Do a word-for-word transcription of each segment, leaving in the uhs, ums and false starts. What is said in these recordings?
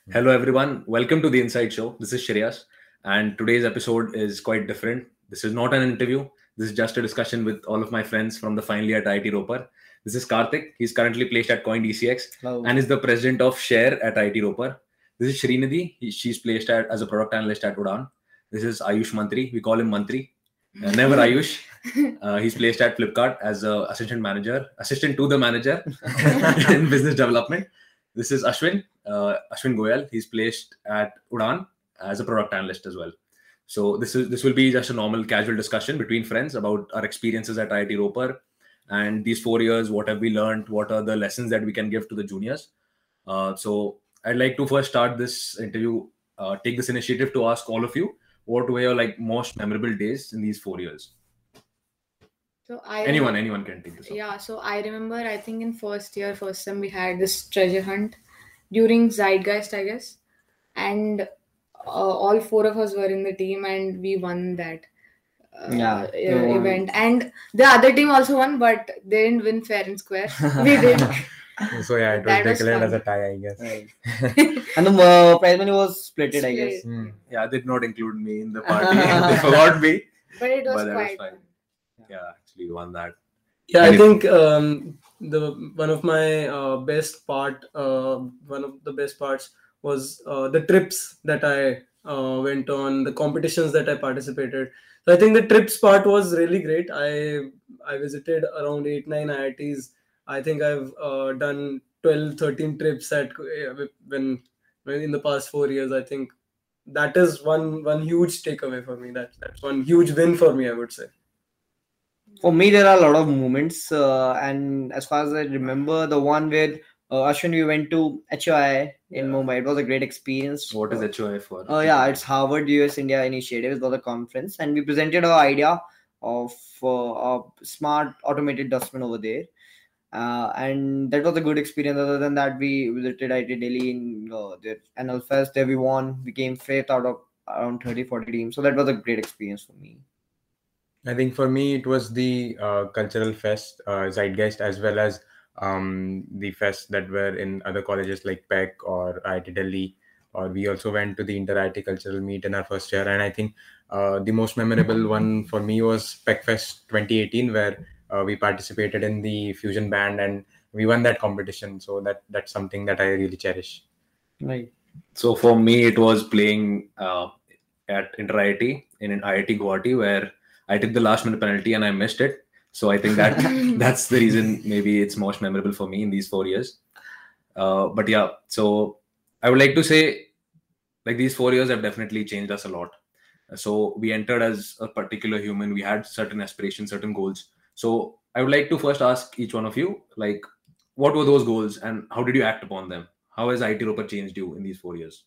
Hello, everyone. Welcome to the Inside Show. This is Shreyas, and today's episode is quite different. This is not an interview. This is just a discussion with all of my friends from the final year at I I T Roper. This is Karthik. He's currently placed at CoinDCX Hello. and is the president of Share at I I T Roper. This is Srinidhi. He, she's placed at, as a product analyst at Udaan. This is Ayush Mantri. We call him Mantri. Uh, never Ayush. Uh, he's placed at Flipkart as a assistant manager, assistant to the manager in business development. This is Ashwin, uh, Ashwin Goyal. He's placed at Udaan as a product analyst as well. So this is this will be just a normal casual discussion between friends about our experiences at I I T Roper and these four years. What have we learned? What are the lessons that we can give to the juniors? Uh, so I'd like to first start this interview, uh, take this initiative to ask all of you what were your like most memorable days in these four years. So I anyone, anyone can take this. Yeah, so I remember, I think in first year, first sem, we had this treasure hunt during Zeitgeist, I guess. And uh, all four of us were in the team and we won that uh, Yeah, uh, they won. event. And the other team also won, but they didn't win fair and square. We did. So yeah, it was That was declared fun. as a tie, I guess. Right. And the uh, prize money was splitted, I guess. Split. Hmm. Yeah, they did not include me in the party. They forgot me. But it was But that was quite fine. fun. Yeah, actually won that. Yeah, I And it- think um, the one of my uh, best part, uh, one of the best parts was uh, the trips that I uh, went on, the competitions that I participated. So I think the trips part was really great. I I visited around eight nine I I Ts. I think I've uh, done twelve thirteen trips at uh, when when in the past four years. I think that is one one huge takeaway for me. That that's one huge win for me, I would say. For me, there are a lot of moments. Uh, and as far as I remember, the one where uh, Ashwin, we went to H O I in Yeah. Mumbai. It was a great experience. What is H O I for? Oh yeah, it's Harvard U S India Initiative. It was a conference, and we presented our idea of uh, a smart automated dustbin over there. Uh, and that was a good experience. Other than that, we visited I I T Delhi in uh, the annual fest. There we won. We came fifth out of around thirty forty teams. So that was a great experience for me. I think for me it was the uh, cultural fest, uh, Zeitgeist, as well as um, the fests that were in other colleges like P E C or I I T Delhi. Or we also went to the Inter-I T Cultural Meet in our first year. And I think uh, the most memorable one for me was P E C Fest twenty eighteen, where uh, we participated in the Fusion Band and we won that competition. So that that's something that I really cherish. Right. So for me, it was playing uh, at Inter I I T in I I T Guwahati, where I took the last minute penalty and I missed it. So I think that that's the reason maybe it's most memorable for me in these four years. Uh, but yeah, so I would like to say, like these four years have definitely changed us a lot. So we entered as a particular human. We had certain aspirations, certain goals. So I would like to first ask each one of you, like, what were those goals and how did you act upon them? How has I I T Roper changed you in these four years?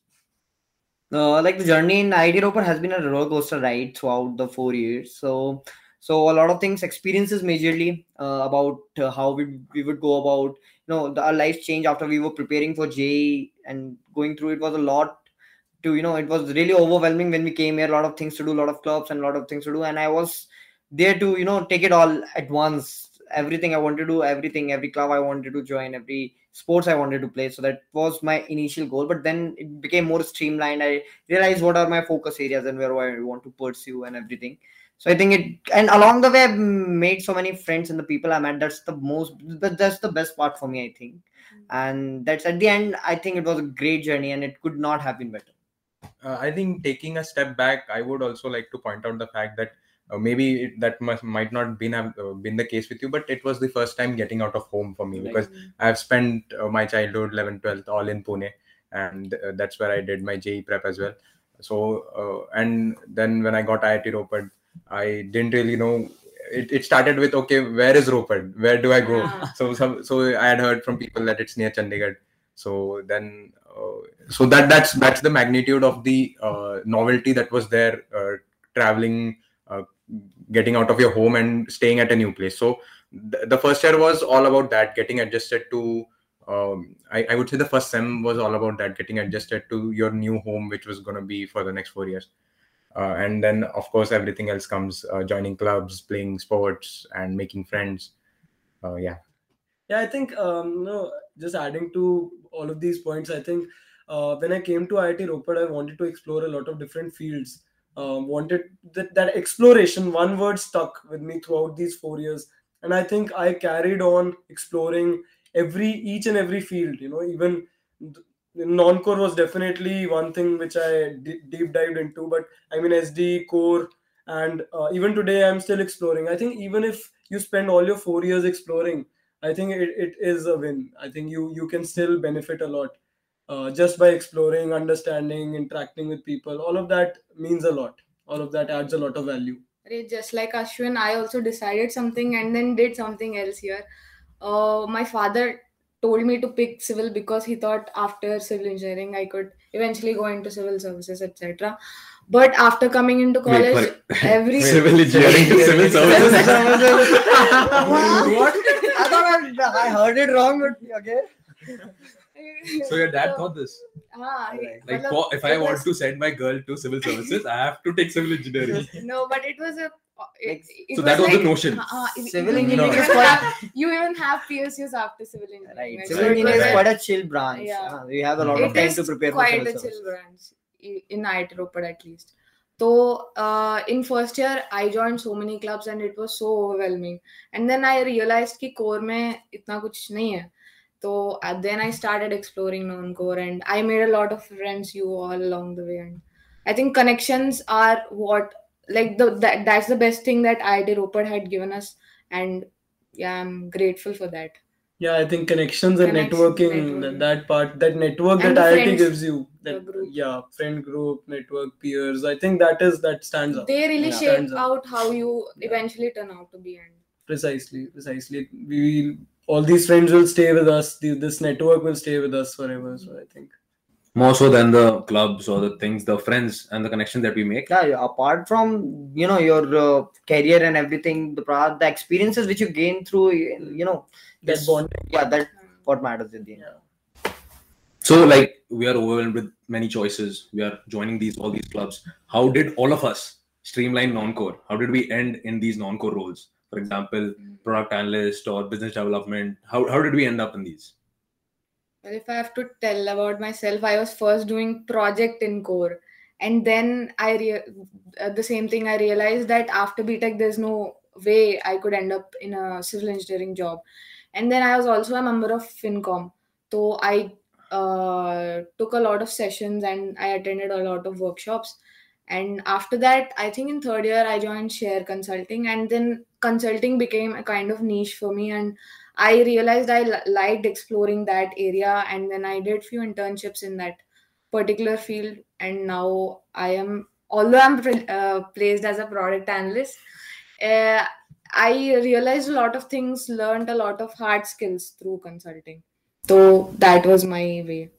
Uh, like the journey in I I T Roper has been a roller coaster ride throughout the four years. So, so a lot of things, experiences majorly uh, about uh, how we we would go about. You know, the, our lives changed after we were preparing for J E E and going through it was a lot. To you know, it was really overwhelming when we came here. A lot of things to do, a lot of clubs and a lot of things to do, and I was there to you know take it all at once. Everything I wanted to do, everything, every club I wanted to join, every sports I wanted to play. So that was my initial goal. But then it became more streamlined. I realized what are my focus areas and where I want to pursue and everything. So I think it, and along the way, I've made so many friends and the people I met. That's the most, that- that's the best part for me, I think. And that's at the end, I think it was a great journey and it could not have been better. Uh, I think taking a step back, I would also like to point out the fact that uh, maybe it, that must, might not been have uh, been the case with you, but it was the first time getting out of home for me, Right. because I've spent uh, my childhood, eleventh, twelfth, all in Pune, and uh, that's where I did my J E E prep as well. So uh, and then when I got I I T Roped, I didn't really know. It, it started with, okay, where is Roped? Where do I go? Yeah. So some so I had heard from people that it's near Chandigarh. So then, uh, so that that's that's the magnitude of the uh, novelty that was there, uh, traveling, uh, getting out of your home and staying at a new place. So th- the first year was all about that, getting adjusted to. Um, I, I would say the first sem was all about that, getting adjusted to your new home, which was going to be for the next four years. Uh, and then, of course, everything else comes: uh, joining clubs, playing sports, and making friends. Uh, yeah. Yeah, I think um, no, just adding to all of these points, I think uh, when I came to I I T Ropar, I wanted to explore a lot of different fields. Uh, wanted that, that exploration, one word stuck with me throughout these four years. And I think I carried on exploring every each and every field. You know, even th- non-core was definitely one thing which I d- deep dived into. But I mean, S D, core, and uh, even today I'm still exploring. I think even if you spend all your four years exploring, I think it, it is a win. I think you you can still benefit a lot uh, just by exploring, understanding, interacting with people. All of that means a lot. All of that adds a lot of value. Right, just like Ashwin, I also decided something and then did something else here. Uh, my father told me to pick civil because he thought after civil engineering I could eventually go into civil services, et cetera. But after coming into Wait, college, sorry. every Civil engineering to civil services. What? I thought I, I heard it wrong, but okay. So your dad So, thought this. ah, he- Right. Like, matlab, for, if it I want was- to send my girl to civil services, I have to take civil engineering. No, but it was a. It, Like, it so that was like, the notion. uh, uh, you- Civil you, engineering you is even quite- have, you even have P S Us after civil engineering. Right. right? Civil So it engineering was is a- quite a chill branch. Yeah. Uh, we have a lot It of time is to prepare for quite civil a service. chill branch i- in I I T Ropar at least. So uh, in first year I joined so many clubs and it was so overwhelming. And then I realized कि core में इतना कुछ नहीं है. So uh, then I started exploring non-core and I made a lot of friends you all along the way. And I think connections are what like the that, that's the best thing that I I T Ropar had given us. And yeah, I'm grateful for that. Yeah, I think connections and Connections, networking, networking. That, that part, that network And that the I I T friends, gives you, the that group. yeah, friend group, network, peers. I think that is that stands out. They really Yeah. shape Stands out. out how you Yeah. eventually turn out to be. And Precisely, precisely. We will, all these friends will stay with us. The, this network will stay with us forever. So I think. More so than the clubs or the things, the friends and the connection that we make. Yeah, yeah, apart from you know your uh, career and everything, the pra- the experiences which you gain through you know That it's- bonding. Yeah, that um, what matters in the end. Yeah. So, like, we are overwhelmed with many choices. We are joining these all these clubs. How did all of us streamline non-core? How did we end in these non-core roles? For example, product analyst or business development. How how did we end up in these? well, if I have to tell about myself, I was first doing project in core, and then I re- uh, the same thing. I realized that after B Tech, there's no way I could end up in a civil engineering job, and then I was also a member of FinCom, so I uh, took a lot of sessions and I attended a lot of workshops. And after that, I think in third year, I joined Share Consulting, and then consulting became a kind of niche for me. And I realized I li- liked exploring that area, and then I did few internships in that particular field. And now I am, although I'm pre- uh, placed as a product analyst, uh, I realized a lot of things, learned a lot of hard skills through consulting. So that was my way.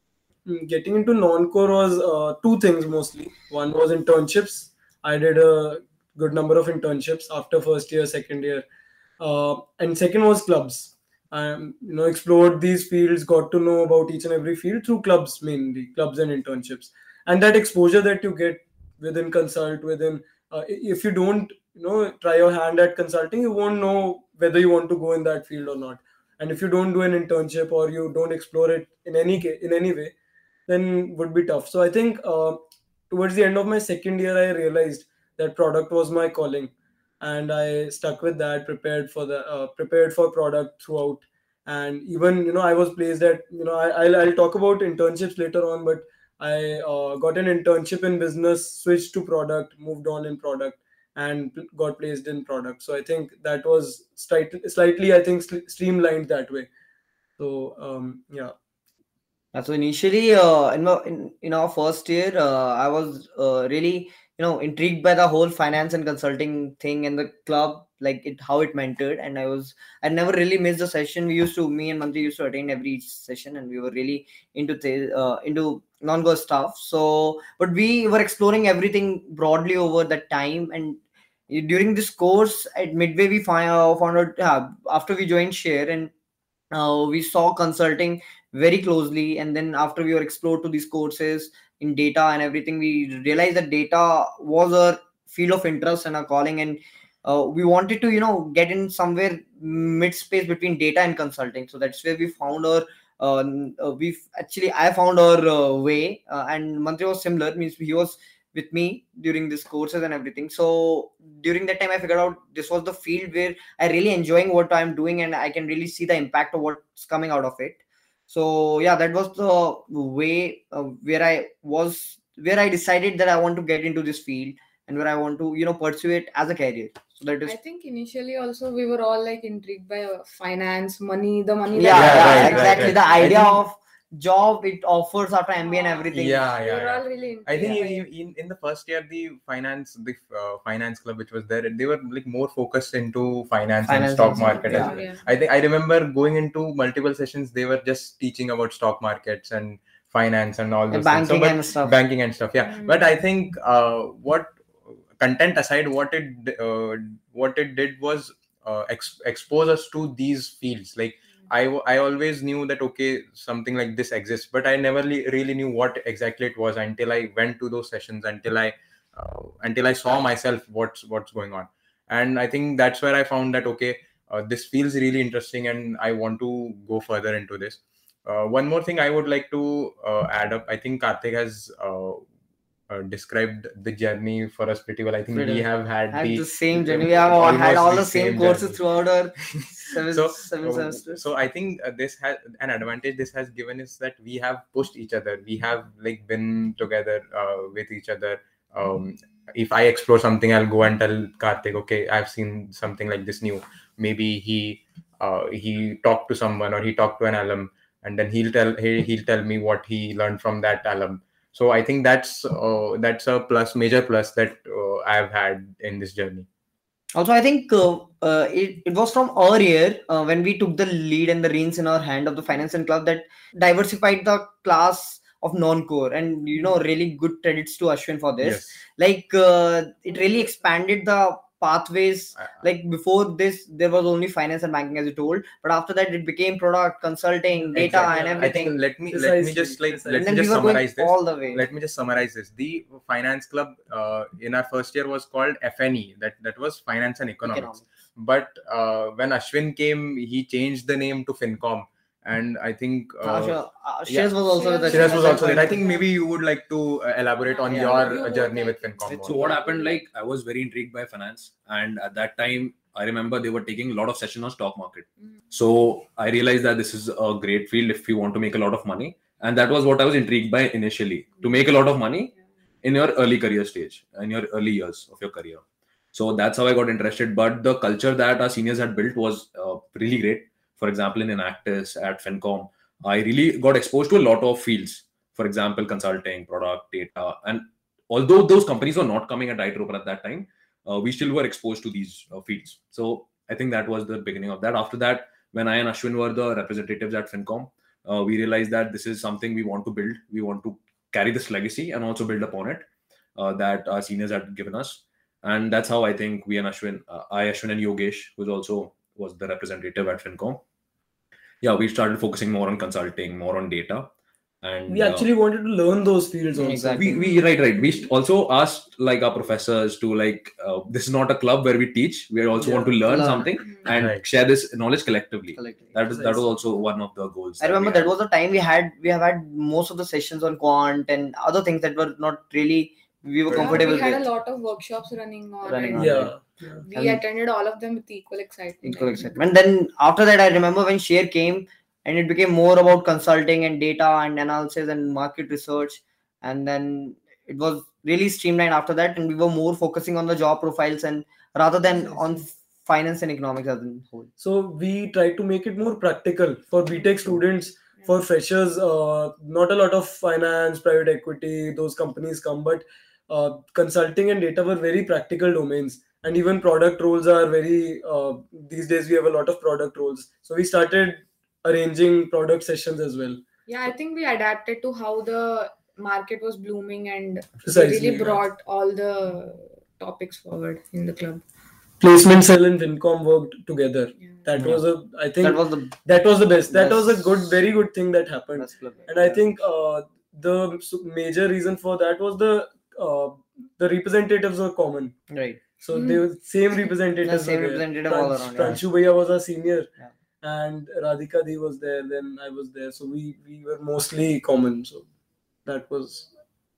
Mm, Getting into non-core was uh, two things mostly. One was internships. I did a good number of internships after first year, second year, uh, and second was clubs. I you know explored these fields, got to know about each and every field through clubs mainly, clubs and internships, and that exposure that you get within consult within. Uh, i- if you don't you know try your hand at consulting, you won't know whether you want to go in that field or not. And if you don't do an internship or you don't explore it in any ca- in any way, then would be tough. So I think uh, towards the end of my second year, I realized that product was my calling, and I stuck with that. Prepared for the uh, prepared for product throughout, and even you know I was placed at you know I, I'll I'll talk about internships later on, but I uh, got an internship in business, switched to product, moved on in product, and pl- got placed in product. So I think that was slightly slightly I think sl- streamlined that way. So um, yeah. Uh, So initially, uh, in, my, in in our first year, uh, I was uh, really you know intrigued by the whole finance and consulting thing and the club, like it how it mentored, and I was I never really missed the session. We used to me and Mantri used to attend every session, and we were really into the uh, into non-go stuff. So, but we were exploring everything broadly over that time, and during this course at midway, we find uh, found out uh, after we joined Share and uh, we saw consulting very closely, and then after we were explored to these courses in data and everything, we realized that data was a field of interest and a calling, and uh, we wanted to you know get in somewhere mid space between data and consulting. So that's where we found our uh, uh, we actually I found our uh, way, uh, and Mantri was similar. Means he was with me during these courses and everything. So during that time, I figured out this was the field where I really enjoying what I'm doing, and I can really see the impact of what's coming out of it. So yeah, that was the way uh, where I was, where I decided that I want to get into this field and where I want to, you know, pursue it as a career. So that is I think initially also we were all like intrigued by uh, finance, money, the money. yeah, that yeah, Yeah, right, right, exactly. right. The I idea think- of job it offers after M B A and everything. Yeah, we yeah, were yeah. all really intrigued. I think by in, it. in, in the first year, the finance the uh, finance club which was there, they were like more focused into finance, Finance and stock and market stuff, as yeah. well. Yeah. I think I remember going into multiple sessions. They were just teaching about stock markets and finance and all And those things. So, banking but- and stuff. banking and stuff. Yeah, Mm. but I think uh, what content aside, what it uh, what it did was uh, ex- expose us to these fields. Like I, w- I always knew that okay, something like this exists, but I never li- really knew what exactly it was until I went to those sessions, until I uh, until I saw myself what's what's going on. And I think that's where I found that okay, uh, this feels really interesting, and I want to go further into this. Uh, one more thing I would like to uh, add up. I think Karthik has uh, uh, described the journey for us pretty well. I think Pretty we well. have had Had the, the same journey. We have all had almost all the the same same courses journey. throughout our seven, so seven uh, semesters. so I think uh, this has an advantage this has given is that we have pushed each other. We have like been together uh, with each other. Um, if I explore something, I'll go and tell Karthik, okay, I've seen something like this new. Maybe he uh, he talked to someone or he talked to an alum, and then he'll tell he, he'll tell me what he learned from that alum. So I think that's uh, that's a plus, major plus that uh, I've had in this journey. Also, I think uh, uh, it, it was from our year uh, when we took the lead and the reins in our hand of the finance and club that diversified the class of non-core, and you know, really good credits to Ashwin for this. Yes. Like uh, it really expanded the pathways. I- Like before this, there was only finance and banking, as you told, but after that, it became product consulting, data, Exactly. and I everything. think let me let Precisely, me just like precisely. let and me then we just were going summarize this. all the way. Let me just summarize this. The finance club uh, in our first year was called F N E. That that was finance and economics. Economics. But uh, when Ashwin came, he changed the name to Fincom, and I think Uh, uh, Sh- uh, yeah. Shreyas was also with us. Shiraz was at also that there. I point. think maybe you would like to uh, elaborate on Yeah, your you uh, would journey like with to- Fincom. So more. what happened? Like I was very intrigued by finance, and at that time, I remember they were taking a lot of sessions on stock market. Mm. So I realized that this is a great field if you want to make a lot of money, and that was what I was intrigued by initially, to make a lot of money in your early career stage, in your early years of your career. So that's how I got interested. But the culture that our seniors had built was uh, really great. For example, in Enactus at Fincom, I really got exposed to a lot of fields. For example, consulting, product, data, and although those companies were not coming at I T Roper at that time, uh, we still were exposed to these uh, fields. So I think that was the beginning of that. After that, when I and Ashwin were the representatives at Fincom, uh, we realized that this is something we want to build. We want to carry this legacy and also build upon it uh, that our seniors had given us. And that's how I think we and Ashwin, uh, I, Ashwin and Yogesh, who also was the representative at Fincom, yeah, we started focusing more on consulting, more on data. And We uh, actually wanted to learn those fields also. Exactly. we, we right right we st- also asked like our professors to like uh, this is not a club where we teach, we also want to Yeah. learn Learn. something Mm. and Right. share this knowledge collectively. Collectively. That is that was Precisely. also one of the goals. I remember we that had. was the time we had we have had most of the sessions on quant and other things that were not really we were Yeah, comfortable we had with. a lot of workshops running on Running and on. Yeah. yeah. we And- attended all of them with equal excitement. Equal I excitement. Then after that, I remember when Share came and it became more about consulting and data and analysis and market research, and then it was really streamlined after that, and we were more focusing on the job profiles and rather than on Precisely. finance and economics as a whole. So we tried to make it more practical for B Tech students, Yeah. for freshers. Uh, not a lot of finance, private equity, those companies come, but uh, consulting and data were very practical domains. And even product roles are very. Uh, these days we have a lot of product roles. So we started arranging product sessions as well. Yeah, I think we adapted to how the market was blooming and we Precisely, really yeah. brought all the topics forward in the club. Placement Cell and Vincom worked together. Yeah. That Yeah. was a. I think That was the that was the best. That was a best- good, very good thing that happened. best club. And I think uh, the s- major reason for that was the uh, the representatives were common. Right. So Mm. they were same representatives. The same were there. representative all Pransh- around, yeah. Pranshu Bhaiya was our senior, Yeah. and Radhika Di was there. Then I was there, so we we were mostly common. So that was.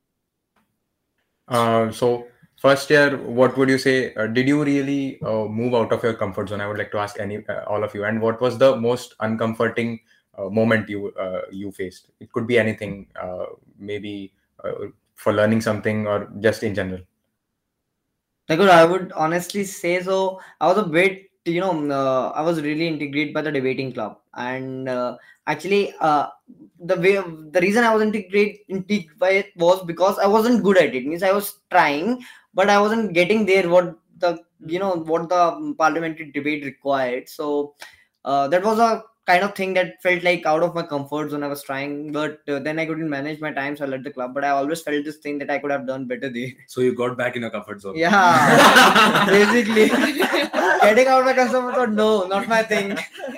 Uh, so first year, what would you say? Uh, did you really uh, move out of your comfort zone? I would like to ask any uh, all of you. And what was the most uncomforting uh, moment you uh, you faced? It could be anything, uh, maybe uh, for learning something or just in general. Like, I would honestly say so. I was a bit, you know, uh, I was really integrated by the debating club, and uh, actually, uh, the way, the reason I was integrated intrigued by it was because I wasn't good at it. Means I was trying, but I wasn't getting there. What the, you know, what the parliamentary debate required. So uh, that was a kind of thing that felt like out of my comfort zone. I was trying, but uh, then I couldn't manage my time, so I left the club. But I always felt this thing that I could have done better there. So you got back in your comfort zone. Yeah, basically getting out of my comfort zone. No, not my thing.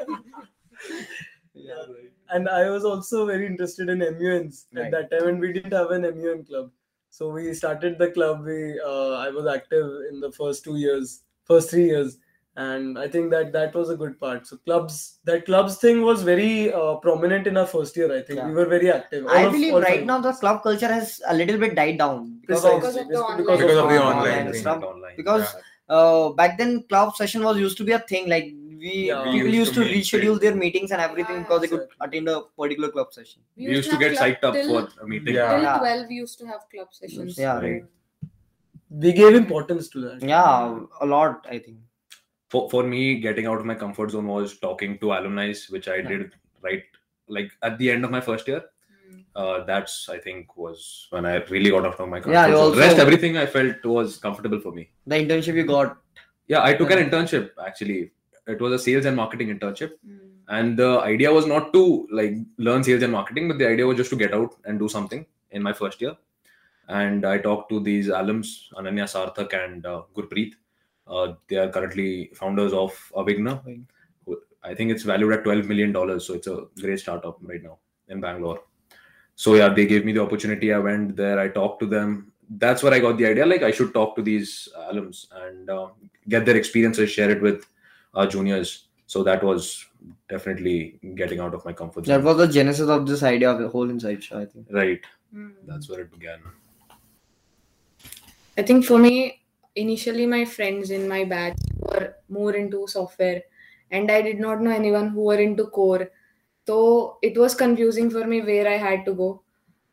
Yeah. And I was also very interested in M U Ns at Right. that time, and we didn't have an M U N club. So we started the club. We uh, I was active in the first two years, first three years, and I think that that was a good part. So clubs, that clubs thing was very uh, prominent in our first year. I think Yeah. we were very active. All I of- believe all right five. now the club culture has a little bit died down because Precisely, of, Because of the because online. of Because of the online online stuff. thing. Online. Because Yeah. uh, back then club session was used to be a thing. Like we Yeah. We people used used to to meet reschedule their friends. meetings and everything Yeah, because they could exactly. attend a particular club session. We used to have get club psyched up till, for a meeting. Yeah. till Yeah. twelve. We used to have club sessions. Yeah, right. We gave importance to that. Yeah, a lot. I think. For for me, getting out of my comfort zone was talking to alumni, which I did right like at the end of my first year. Mm. Uh, that's I think was when I really got out of my comfort Yeah, you zone. also- Rest everything I felt was comfortable for me. The internship you got. Yeah, I took Yeah. an internship actually. It was a sales and marketing internship, Mm. and the idea was not to like learn sales and marketing, but the idea was just to get out and do something in my first year. And I talked to these alums, Ananya Sarthak and uh, Gurpreet. Uh, they are currently founders of Avigna. who- I think it's valued at twelve million dollars. So it's a great startup right now in Bangalore. So yeah, they gave me the opportunity. I went there, I talked to them. That's where I got the idea. Like I should talk to these alums and uh, get their experiences, share it with our juniors. So that was definitely getting out of my comfort zone. That was the genesis of this idea of a whole inside show. I think. Right. Mm. That's where it began. I think for me, initially my friends in my batch were more into software, and I did not know anyone who were into core. So it was confusing for me where I had to go.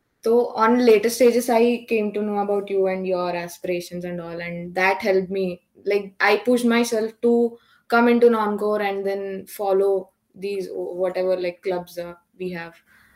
So on later stages, I came to know about you and your aspirations and all, and that helped me. Like I pushed myself to come into non-core and then follow these whatever like clubs uh, we have.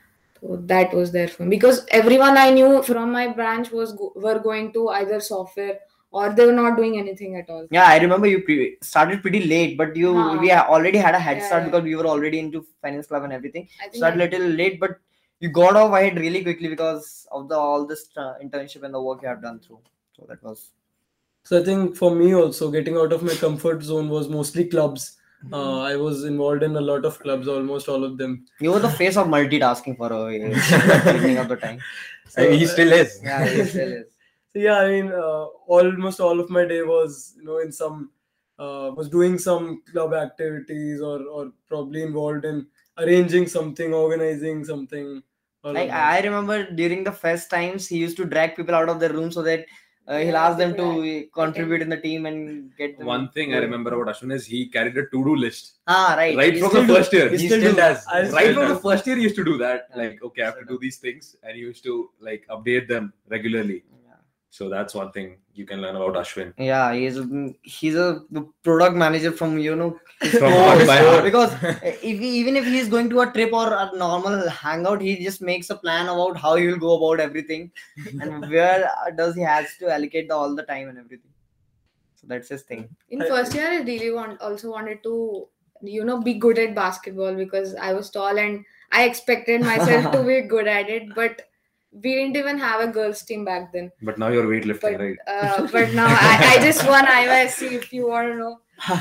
So that was there for me because everyone I knew from my branch was go- were going to either software or they were not doing anything at all. Yeah, I remember you pre- started pretty late, but you Huh. we ha- already had a head Yeah, start yeah. because we were already into finance club and everything. I think Started a I- little late, but you got off ahead really quickly because of the all this uh, internship and the work you have done through. So that was So I think for me also getting out of my comfort zone was mostly clubs. Uh, I was involved in a lot of clubs, almost all of them. you were the face of multitasking for a beginning of the time. So, he still is. Yeah, he still is. So yeah, I mean, uh, almost all of my day was, you know, in some, uh, was doing some club activities or or probably involved in arranging something, organizing something. all of Like that. I remember during the fest times, he used to drag people out of their room so that uh, he'll Yeah, ask them people to contribute in the team and get them. One thing I going. remember about Ashwin is he carried a to-do list. Ah, right. Right He from still the do. first year. He He still still do. does. I Right still from the does. first year, he used to do that. Yeah. Like, okay, I have to do these things, and he used to like update them regularly. Yeah. So that's one thing you can learn about Ashwin. Yeah, he's he's a product manager from you know From heart by heart. because if he, even if he's going to a trip or a normal hangout, he just makes a plan about how he will go about everything and where does he has to allocate the, all the time and everything. So that's his thing. In I- first year, I really want also wanted to, you know, be good at basketball because I was tall and I expected myself to be good at it. But we didn't even have a girls' team back then. But now you're weightlifting, But right? uh, but now I, I just won I Y S C if you want to know.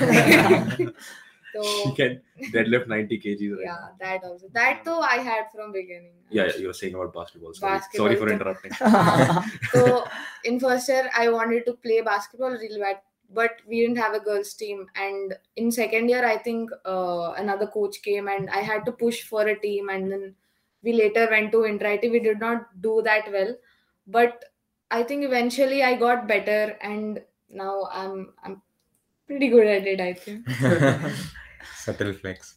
You So can deadlift ninety kgs, right? yeah, that also that though I had from beginning. Yeah, yeah, you were saying about basketball. Sorry, Basketball, Sorry for the- interrupting. So in first year, I wanted to play basketball really bad, but we didn't have a girls team. And in second year, I think uh, another coach came and I had to push for a team, and then we later went to inter I T. We did not do that well, but I think eventually I got better, and now I'm I'm pretty good at it, I think. Subtle flex.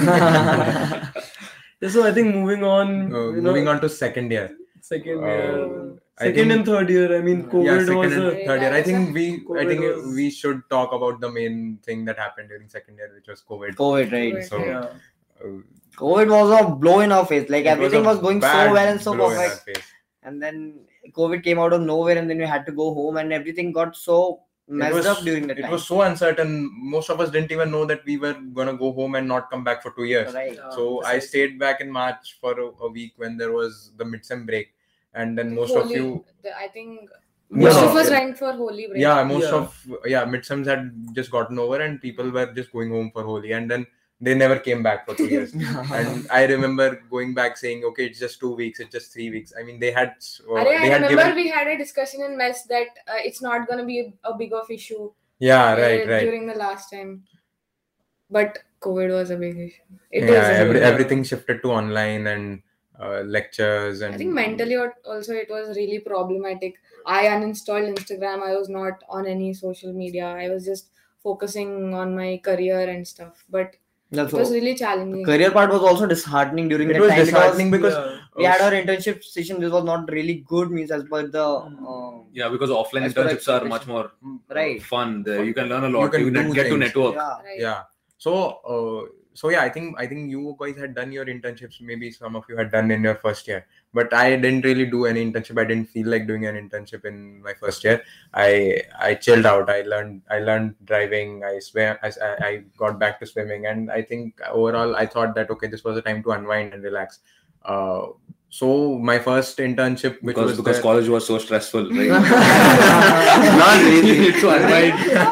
Yeah, so I think moving on, Uh, you know, moving on to second year. second Uh, year, I second think- and third year. I mean, COVID yeah, second was and a, third year. I think we, I COVID think was- we should talk about the main thing that happened during second year, which was COVID. COVID, right? COVID. So, yeah. uh, COVID was a blow in our face. Like it everything a was going so bad well and so blow in our perfect, face. and then COVID came out of nowhere, and then we had to go home, and everything got so messed it was, up during that it time. was so uncertain. Most of us didn't even know that we were gonna go home and not come back for two years. Right. Yeah, So I precisely. stayed back in March for a, a week when there was the midsem break, and then most Holy, of you, the- I think No, most no, of us yeah. went for Holy break. yeah, most Yeah. of yeah, midsems had just gotten over, and people were just going home for Holi, and then they never came back for two years. And I remember going back saying, okay, it's just two weeks, it's just three weeks. I mean, they had uh, Arey, they I had remember given we had a discussion in mess that uh, it's not going to be a, a big of issue yeah, uh, right, right. during the last time. But COVID was a big issue. It is. Yeah, a every, big- everything shifted to online and uh, lectures and I think mentally al- also it was really problematic. I uninstalled Instagram. I was not on any social media. I was just focusing on my career and stuff. But That's it was all. really challenging. Career part was also disheartening during it that was time disheartening because because we had our internship session. This was not really good, means as per the uh, Yeah, because offline As per internships are expectation. much more uh, Right. fun. The- you can learn a You lot. can You, can do get to things. network. yeah. Right. yeah. So uh, so yeah, I think I think you guys had done your internships. Maybe some of you had done in your first year, but I didn't really do any internship. I didn't feel like doing an internship in my first year. I I chilled out. I learned I learned driving. I swam. I, I got back to swimming, and I think overall I thought that okay, this was a time to unwind and relax. Uh, so my first internship, which Because was because there- college was so stressful, right? Not really. So unwind.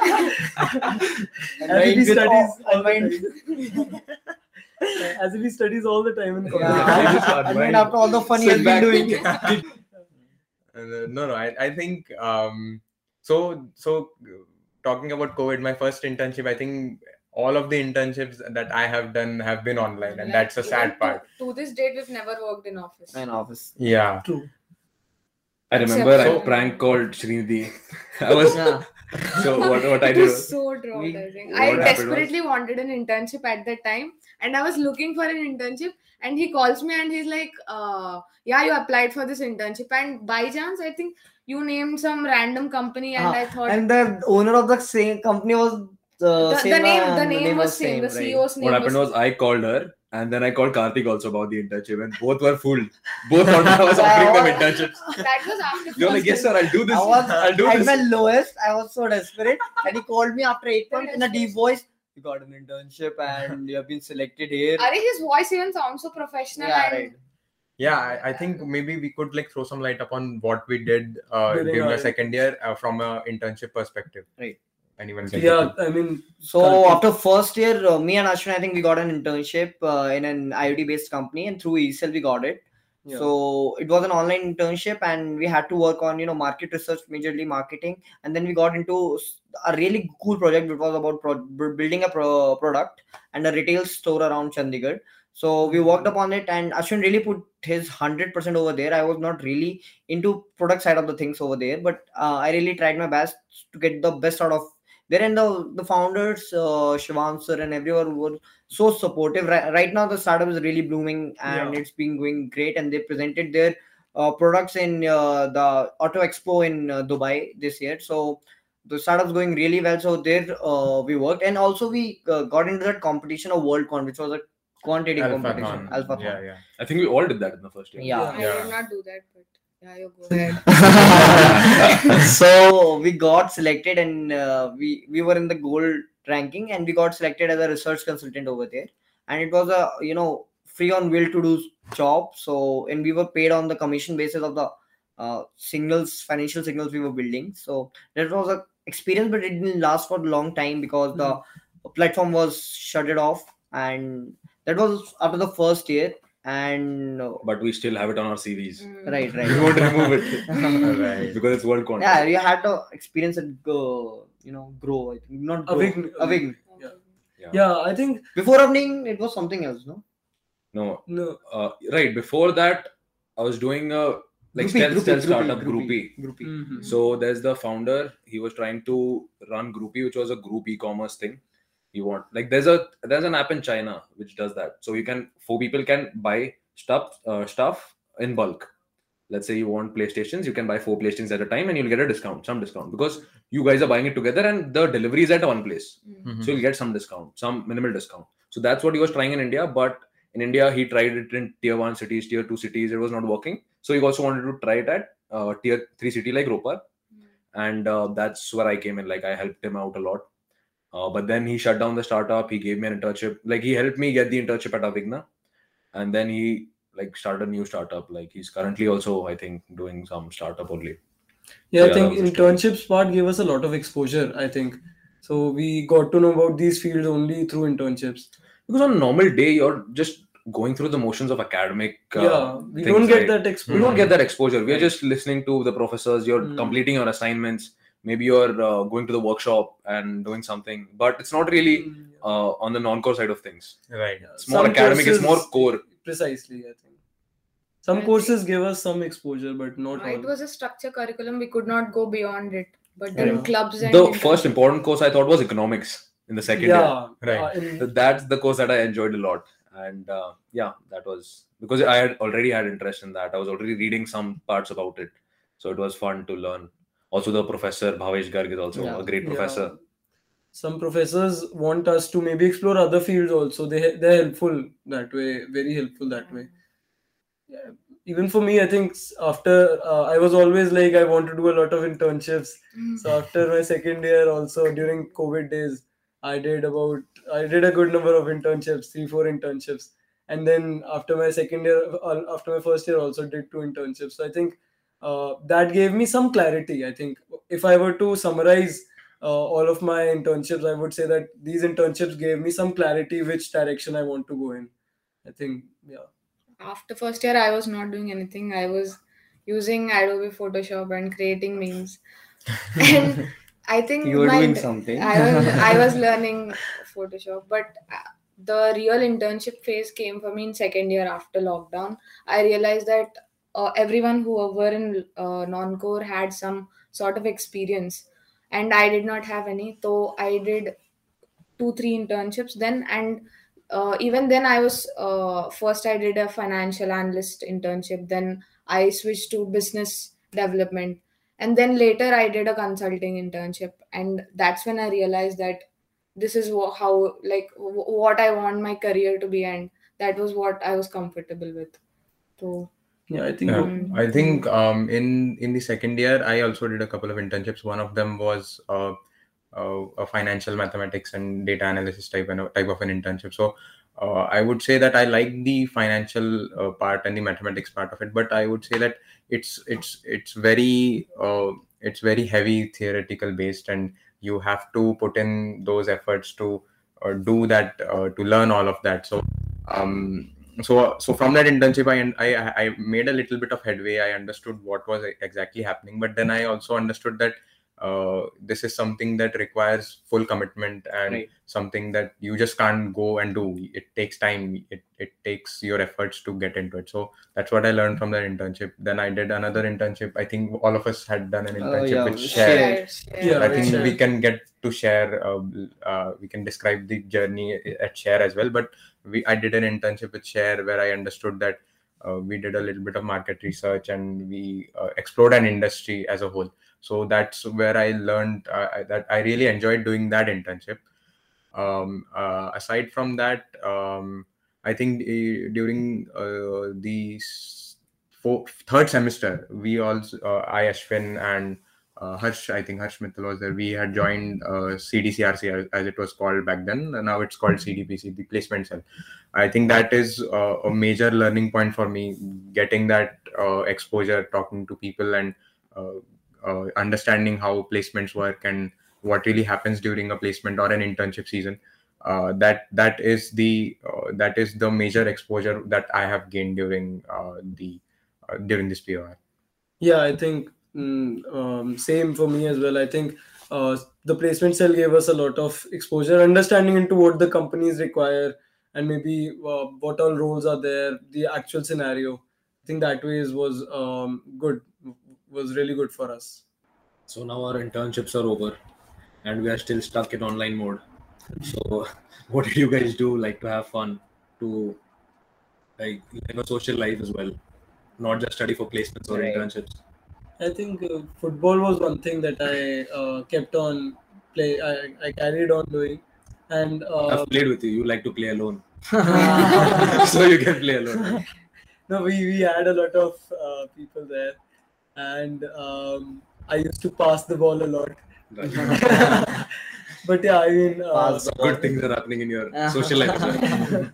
As if he With studies all- all the unwind. time. As if he studies all the time in college. Yeah. Just I mean, unwind. after all the fun he Sit has back. been doing. Uh, no, no. I, I think um, so. So talking about COVID, my first internship. I think all of the internships that I have done have been online, and Like, that's a even sad to- part. To this date, we've never worked in office. In office. Yeah. True. I remember So- I prank called Srinidhi. I was Yeah. so what what I It did was was so We- traumatizing. what I happened desperately wanted an internship at that time, and I was looking for an internship. And he calls me and he's like, uh, "Yeah, you applied for this internship." And by chance, I think you named some random company, and Ah, I thought And the owner of the same company was uh, the, same. the name uh, the name was same. The right. C E O's name what happened was. was I called her and then I called Karthik also about the internship and both were fooled. Both thought I was offering them internships. That was after. They were like, first yes sir, I'll do this. I was I'll do at this. my lowest. I was so desperate, and he called me after eight months in a deep voice. You got an internship, and you have been selected here. Are his voice even sounds so professional Yeah, and right. Yeah, I, I think maybe we could like throw some light upon what we did uh, During during our- our second year uh, from a internship perspective. Right. Anyone can Yeah, I mean, So Karthik. after first year, uh, me and Ashwin, I think we got an internship uh, in an I O T based company, and through E C L we got it. yeah. So it was an online internship, and we had to work on you know market research, majorly marketing, and then we got into s- a really cool project. It was about pro- b- building a pro- product and a retail store around Chandigarh. So we worked upon it, and Ashwin really put his hundred percent over there. I was not really into product side of the things over there, but uh, I really tried my best to get the best out of there. And the the founders, uh, Shivan sir and everyone were so supportive. Right, right now, the startup is really blooming and Yeah. it's been going great. And they presented their uh, products in uh, the Auto Expo in uh, Dubai this year. So the startup's going really well. So there uh, we worked, and also we uh, got into that competition of WorldCon, which was a quantitative competition. Alpha Alpha Yeah, yeah. I think we all did that in the first year. Yeah. I Yeah. did not do that, but yeah, you go ahead. So we got selected, and uh, we we were in the gold ranking, and we got selected as a research consultant over there. And it was a you know free on will to do job. So and we were paid on the commission basis of the uh, signals, financial signals we were building. So that was a experience, but it didn't last for a long time because the platform was shutted off, and that was after the first year. And uh, But we still have it on our C Vs. Mm. right, We right. won't remove it Right. because it's world content. Yeah, you had to experience it go you know grow. I think not grow. Avign- Avign. Yeah. Yeah. Yeah, I think Before Avign, it was something else, no? No, no. uh, right before that, I was doing a like Groupie, stealth, groupie, stealth groupie, startup groupie, groupie. groupie. Mhm. So there's the founder. He was trying to run Groupie, which was a group e-commerce thing. You want like there's a there's an app in China which does that. So you can four people can buy stuff uh, stuff in bulk. Let's say you want PlayStations, you can buy four PlayStations at a time, and you'll get a discount, some discount, because you guys are buying it together, and the delivery is at one place. Mm. So you'll get some discount, some minimal discount. So that's what he was trying in India, but in India he tried it in tier one cities, tier two cities. It was not working. So he also wanted to try it at uh, tier three city like Ropar, and uh, that's where I came in. Like I helped him out a lot. Uh, but then he shut down the startup. He gave me an internship. Like he helped me get the internship at Avigna, and then he like started a new startup. Like he's currently also, I think, doing some startup only. Yeah, I Yeah, think that was the story. internships part gave us a lot of exposure, I think. So we got to know about these fields only through internships. Because on a normal day, you're just going through the motions of academic. Uh, yeah, we things, don't get right? that We exposure. don't get that exposure. We are Right. just listening to the professors. You're Mm. completing your assignments. Maybe you're uh, going to the workshop and doing something, but it's not really Mm, yeah. uh, on the non-core side of things. Right. Yeah, It's more some academic. It's more courses- core. Precisely, I think. Some I courses give us some exposure, but not Uh, it all. was a structure curriculum. We could not go beyond it. But then Yeah. clubs and The internships- first important course I thought was economics in the second year. yeah, Right. uh, in- So that's the course that I enjoyed a lot, and uh, yeah, that was because I had already had interest in that. I was already reading some parts about it, so it was fun to learn. Also, the professor Bhavesh Garg is also Yeah. a great professor. Yeah. Some professors want us to maybe explore other fields also. They they're helpful that way, very helpful that way. Yeah. Even for me, I think s- after uh, I was always like I want to do a lot of internships. Mm. So after my second year, also during COVID days, I did about I did a good number of internships, three four internships, and then after my second year, uh, after my first year, also did two internships. So I think uh, that gave me some clarity. I think if I were to summarize uh, all of my internships, I would say that these internships gave me some clarity which direction I want to go in. I think yeah. After first year, I was not doing anything. I was using Adobe Photoshop and creating memes. And I think You were my doing int- something. I was I was learning Photoshop, but uh, the real internship phase came for me in second year after lockdown. I realized that uh, everyone who were in uh, non-core had some sort of experience, and I did not have any. So I did two three internships then, and uh, even then I was uh, first I did a financial analyst internship, then I switched to business development, and then later I did a consulting internship, and that's when I realized that this is wha- how like w- what I want my career to be, and that was what I was comfortable with. So Yeah, I think Yeah, Mm. I think um, in in the second year, I also did a couple of internships. One of them was uh, uh, a financial mathematics and data analysis type and type of an internship. So uh, I would say that I like the financial uh, part and the mathematics part of it, but I would say that it's it's it's very uh, it's very heavy theoretical based, and you have to put in those efforts to uh, do that uh, to learn all of that. So. Um, so so from that internship I, I i made a little bit of headway. I understood what was exactly happening, but then I also understood that uh, this is something that requires full commitment and Right. something that you just can't go and do. It takes time. It, it takes your efforts to get into it. So that's what I learned from that internship. Then I did another internship. I think all of us had done an Oh, internship yeah, with Share. Share. Yeah, I with think Share. we can get to share uh, uh, we can describe the journey at Share as well, but we I did an internship with Share where I understood that uh, we did a little bit of market research and we uh, explored an industry as a whole. So that's where I learned uh, I- that I really enjoyed doing that internship. Um, uh, aside from that, um, I think uh, during uh, the s- four, third semester, we also uh, I Ashwin and uh, Harsh, I think Harsh Mittal was there. We had joined uh, C D C R C as, as it was called back then. And now it's called C D P C, the placement cell. I think that is uh, a major learning point for me, getting that uh, exposure, talking to people, and uh, uh, understanding how placements work and what really happens during a placement or an internship season. Uh, that that is the uh, that is the major exposure that I have gained during uh, the uh, during this P O R. Yeah, I think mm, um, same for me as well. I think uh, the placement cell gave us a lot of exposure, understanding into what the companies require, and maybe uh, what all roles are there, the actual scenario. I think that way is was um, good, was really good for us. So now our internships are over, and we are still stuck in online mode. So, what did you guys do, like, to have fun, to like live a social life as well, not just study for placements or Right. internships? I think uh, football was one thing that I uh, kept on play. I, I carried on doing, and uh, I've played with you. You like to play alone, so you can play alone. Right? no, we, we had a lot of uh, people there, and um, I used to pass the ball a lot. Right. But yeah, I mean, uh, Pass the Good things are happening in your social life as well.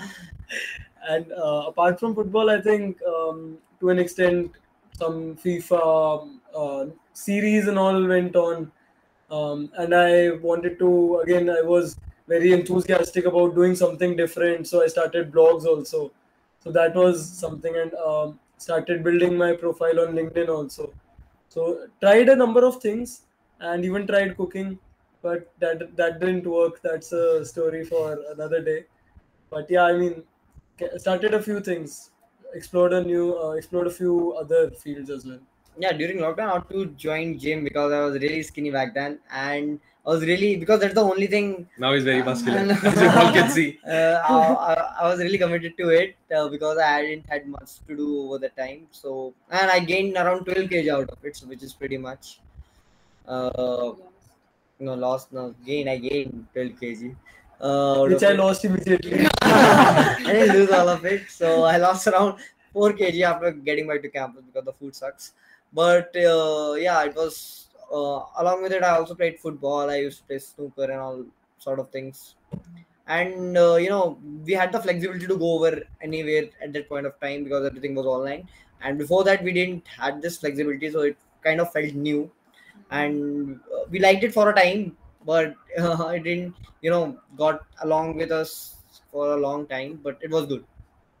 and uh, apart from football, I think um, to an extent, some FIFA uh, series and all went on. Um, and I wanted to, again, I was very enthusiastic about doing something different. So I started blogs also. So that was something, and um, started building my profile on LinkedIn also. So tried a number of things, and even tried cooking, but that that didn't work. That's a story for another day. But yeah, I mean, ca- started a few things, explored a new, uh, explored a few other fields as well. Yeah, during lockdown, I had to join gym because I was really skinny back then, and I was really, because that's the only thing. Now he's very muscular, And- as you all can see. Uh, I, I, I was really committed to it uh, because I hadn't had much to do over the time. So, and I gained around twelve kilograms out of it, so which is pretty much. Uh, no, lost, no, gain. I gained twelve kilograms. Uh, out Which of I it. lost immediately. I didn't lose all of it, so I lost around four kilograms after getting back to campus because the food sucks. But uh, yeah, it was uh, along with it. I also played football. I used to play snooker and all sort of things. And uh, you know, we had the flexibility to go over anywhere at that point of time because everything was online. And before that, we didn't had this flexibility, so it kind of felt new. And uh, we liked it for a time, but uh, it didn't, you know, got along with us for a long time. But it was good.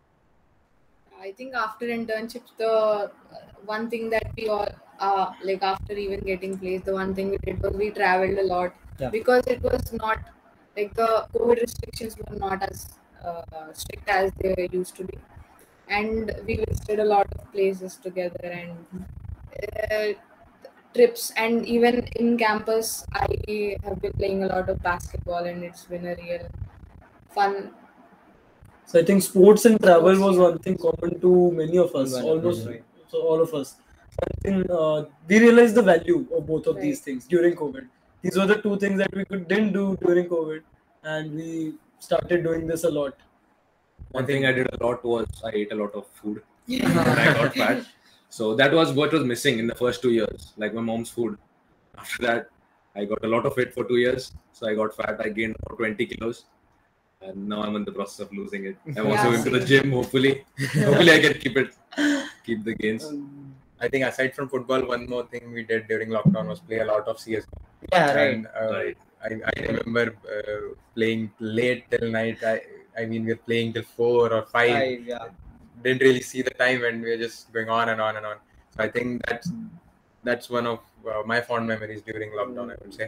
I think after internships, the uh, one thing that we all, uh, like after even getting placed, the one thing we did was we traveled a lot Yeah. because it was not like the COVID restrictions were not as uh, strict as they used to be, and we visited a lot of places together and uh, trips, and even in campus, I have been playing a lot of basketball, and it's been a real fun. So I think sports and travel was one thing common to many of us, Right, almost right. so all of us. I think uh, we realized the value of both of these Right. things during COVID. These were the two things that we could didn't do during COVID, and we started doing this a lot. One thing I did a lot was I ate a lot of food and I got fat. So that was what was missing in the first two years, like my mom's food. After that, I got a lot of it for two years. So I got fat. I gained about twenty kilos. And now I'm in the process of losing it. I'm also Yeah, going to the same. gym, hopefully. Hopefully I can keep it, keep the gains. Um, I think aside from football, one more thing we did during lockdown was play a lot of C S G O. yeah, right. And uh, Right. I, I remember uh, playing late till night. I, I mean, we we're playing till four or five. I, yeah. Didn't really see the time, and we were just going on and on and on. So I think that's that's one of uh, my fond memories during lockdown, I would say.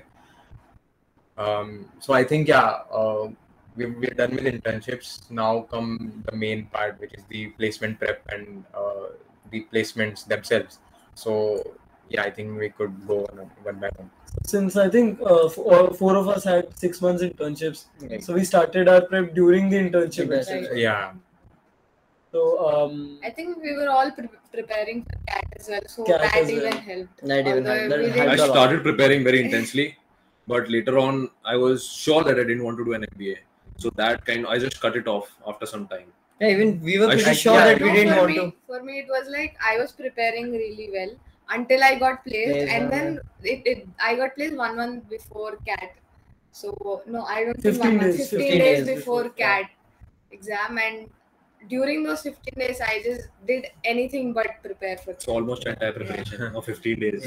Um, so I think yeah, uh, we we're done with internships. Now come the main part, which is the placement prep and uh, the placements themselves. So yeah, I think we could go on one by one. Since I think uh, f- all four of us had six months internships, Right. so we started our prep during the internship. Right. itself. Yeah, So um, I think we were all pre- preparing for C A T as well, so C A T that as even well. helped. That even Although helped. That we helped I a didn't- lot. started preparing very intensely, but later on, I was sure that I didn't want to do an M B A. So that kind, I just cut it off after some time. Yeah, even we were I pretty should- sure yeah, that we No, didn't for want me, to. For me, it was like I was preparing really well until I got placed, Placed, and yeah, then it, it I got placed one month before C A T. So no, I don't think fifteen one month, days, fifteen, fifteen days, days before before C A T exam, and during those fifteen days, I just did anything but prepare for. It's almost entire preparation of fifteen days.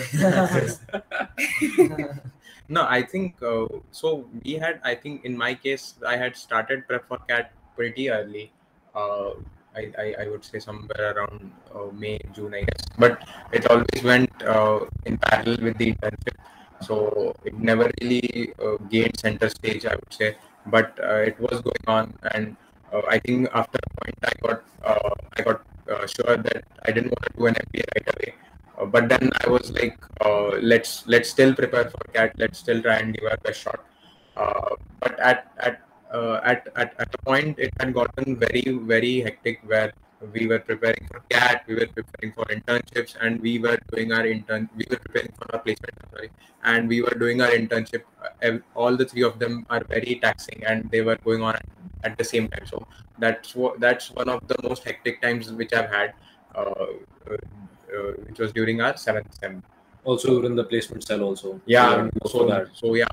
no, I think uh, so. We had, I think, in my case, I had started prep for C A T pretty early. Uh, I, I, I would say somewhere around uh, May, June, I guess. But it always went uh, in parallel with the internship. so it never really uh, gained center stage, I would say. But uh, it was going on, and uh, I think after a point I got uh, I got uh, sure that I didn't want to do an M B A right away. Uh, but then I was like, uh, let's let's still prepare for C A T. Let's still try and give our best shot. Uh, but at at uh, at at at a point it had gotten very very hectic, where we were preparing for C A T, we were preparing for internships, and we were doing our intern. We were preparing for our placement. Sorry, and we were doing our internship. Uh, All the three of them are very taxing, and they were going on at the same time. So that's what that's one of the most hectic times which I've had, uh, uh, uh, which was during our seventh sem. Also, you were in the placement cell also. Yeah, You were so for that. so yeah,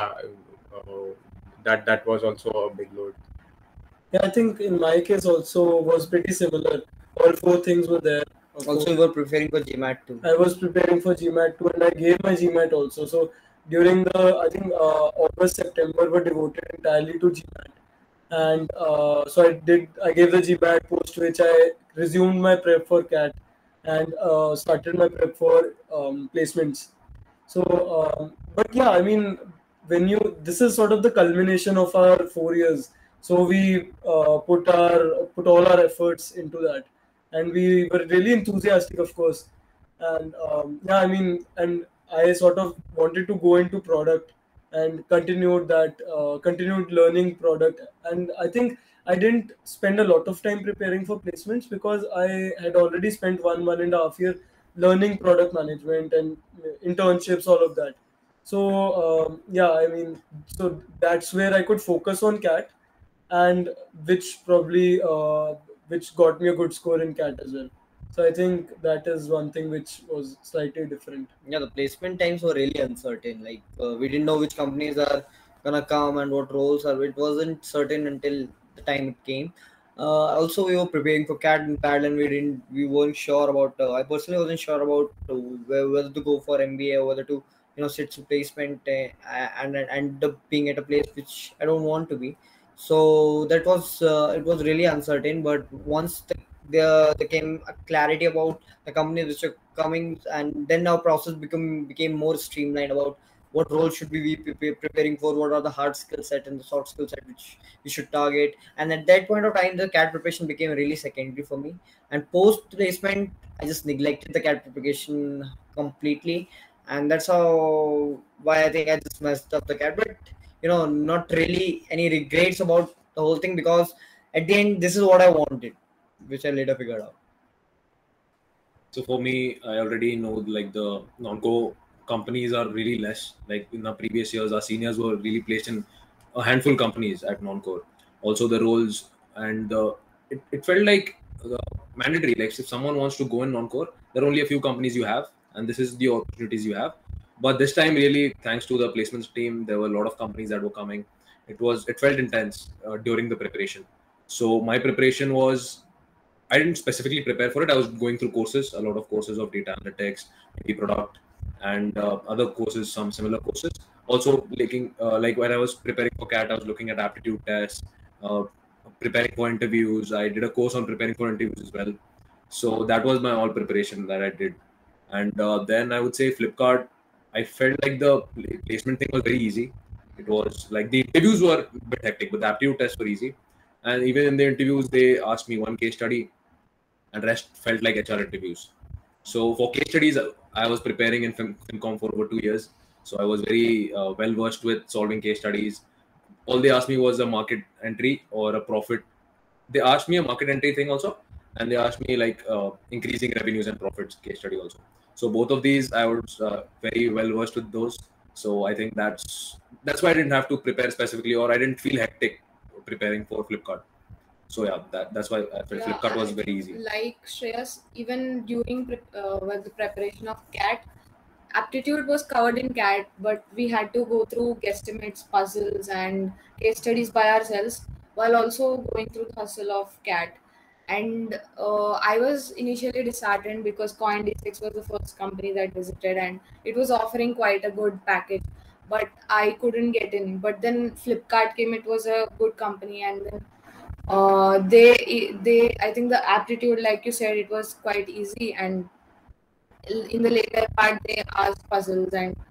uh, that that was also a big load. Yeah, I think in my case also was pretty similar. All four things were there. Also, you were preparing for GMAT too. I was preparing for GMAT too, and I gave my GMAT also. So during the, I think uh, August, September were devoted entirely to GMAT, and uh, so I did. I gave the GMAT, post which I resumed my prep for C A T and uh, started my prep for um, placements. So, um, but yeah, I mean, when you, this is sort of the culmination of our four years. So we uh, put our put all our efforts into that, and we were really enthusiastic, of course. And um, yeah, I mean, and I sort of wanted to go into product and continued that, uh, continued learning product. And I think I didn't spend a lot of time preparing for placements because I had already spent one one and a half year learning product management and internships, all of that. So um, yeah, I mean, so that's where I could focus on C A T, and which probably uh, which got me a good score in C A T as well. So I think that is one thing which was slightly different. Yeah, the placement times were really uncertain. Like uh, we didn't know which companies are gonna come and what roles are. It wasn't certain until the time it came. Uh, also, we were preparing for C A T and P A D, and we didn't. We weren't sure about. Uh, I personally wasn't sure about uh, whe- whether to go for M B A or whether to, you know, sit through placement uh, and and end up being at a place which I don't want to be. So that was uh, it was really uncertain. But once the, there there came a clarity about the companies which are coming, and then our process become became more streamlined about what role should we be pre- preparing for, what are the hard skill set and the soft skill set which we should target. And at that point of time, the C A T preparation became really secondary for me. And post placement, I just neglected the C A T preparation completely, and that's how why I think I just messed up the C A T. But you know, not really any regrets about the whole thing, because at the end, this is what I wanted, which I later figured out. So for me, I already know like the non-co companies are really less. Like in the previous years, our seniors were really placed in a handful of companies at non-core. Also the roles and uh, it, it felt like uh, mandatory. Like if someone wants to go in non-core, there are only a few companies you have, and this is the opportunities you have. But this time, really, thanks to the placements team, there were a lot of companies that were coming. It was it felt intense uh, during the preparation. So my preparation was I didn't specifically prepare for it. I was going through courses, a lot of courses of data analytics, maybe product, and uh, other courses, some similar courses. Also, looking uh, like when I was preparing for C A T, I was looking at aptitude tests, uh, preparing for interviews. I did a course on preparing for interviews as well. So that was my all preparation that I did. And uh, then I would say Flipkart, I felt like the pla- placement thing was very easy. It was like the interviews were a bit hectic, but the aptitude tests were easy. And even in the interviews, they asked me one case study, and rest felt like H R interviews. So for case studies, I was preparing in Fin- FinCom for over two years. So I was very uh, well versed with solving case studies. All they asked me was a market entry or a profit. They asked me a market entry thing also, and they asked me like uh, increasing revenues and profits case study also. So both of these, I was uh, very well versed with those. So I think that's that's why I didn't have to prepare specifically, or I didn't feel hectic preparing for Flipkart. So yeah, that, that's why I felt Yeah, Flipkart was I very think easy. like Shreyas, even during pre- uh, well, the preparation of C A T, aptitude was covered in C A T, but we had to go through guesstimates, puzzles, and case studies by ourselves while also going through the hustle of C A T. And uh, I was initially disheartened because Coin D six was the first company that visited, and it was offering quite a good package, but I couldn't get in. But then Flipkart came; it was a good company, and then uh, they they I think the aptitude, like you said, it was quite easy, and in the later part they asked puzzles, and